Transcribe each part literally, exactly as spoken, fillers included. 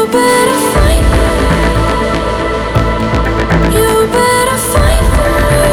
better fight. You better fight for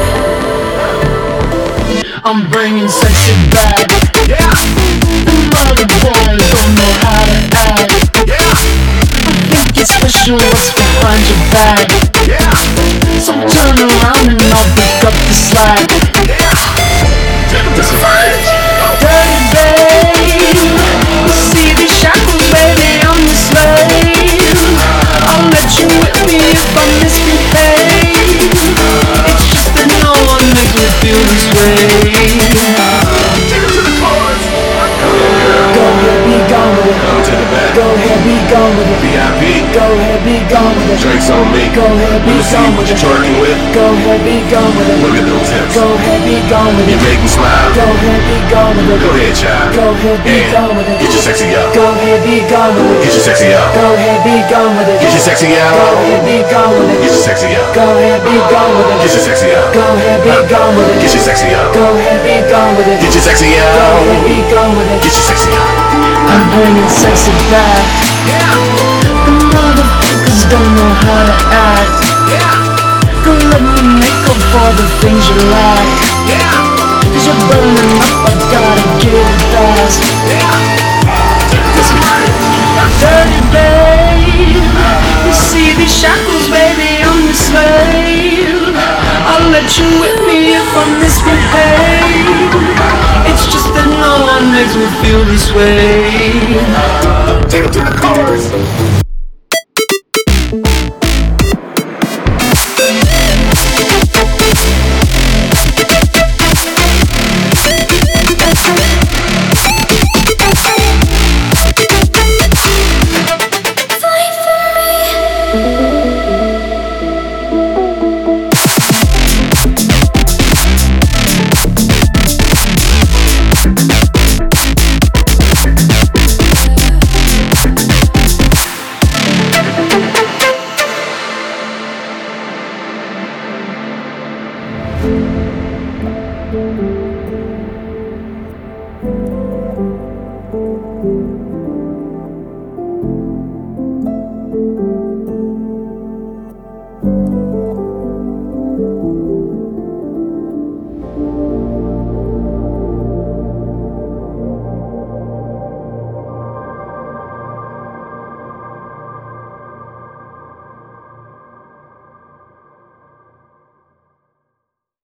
me. I'm bringing sexy back. Yeah. The mother boys don't know how to act. Yeah. I think it's special what's behind your back. Yeah. So turn around and I'll pick up the slack. Yeah. This fight. Dirty babe, you see these shackles, baby, I'm the slave. I'll let you whip me if I misbehave. It's just that no one makes me feel this way. Go ahead, be gone with it. V I P. Go ahead, be gone with it. Drinks on me. Go ahead, be Let me see gone what with you're it. twerking with. Go ahead, be gone with it. Look at those hips. Go ahead, be gone with You it. make me smile. Go ahead, be gone with it. Go ahead, child. Go ahead, be And gone with it. get your sexy up. Go ahead, be gone with it. Get your sexy up. Go ahead, be gone with it. Get your sexy Go out. ahead, be gone with it. Get your sexy up. Go ahead, be gone with it. Get your sexy up. Go ahead, be gone with it. Get your sexy up. Go ahead, be gone with it. Get your sexy Go out. ahead, be gone with it. Get your sexy up. I'm bringing sexy back. The motherfuckers don't know how to act. Go let me make up for the things you lack. Cause you're burning up, I gotta get it fast. Dirty babe, you see these shackles, baby, I'm your slave. I'll let you whip me if I misbehave. It's just that no one makes me feel this way. Take it to the chorus.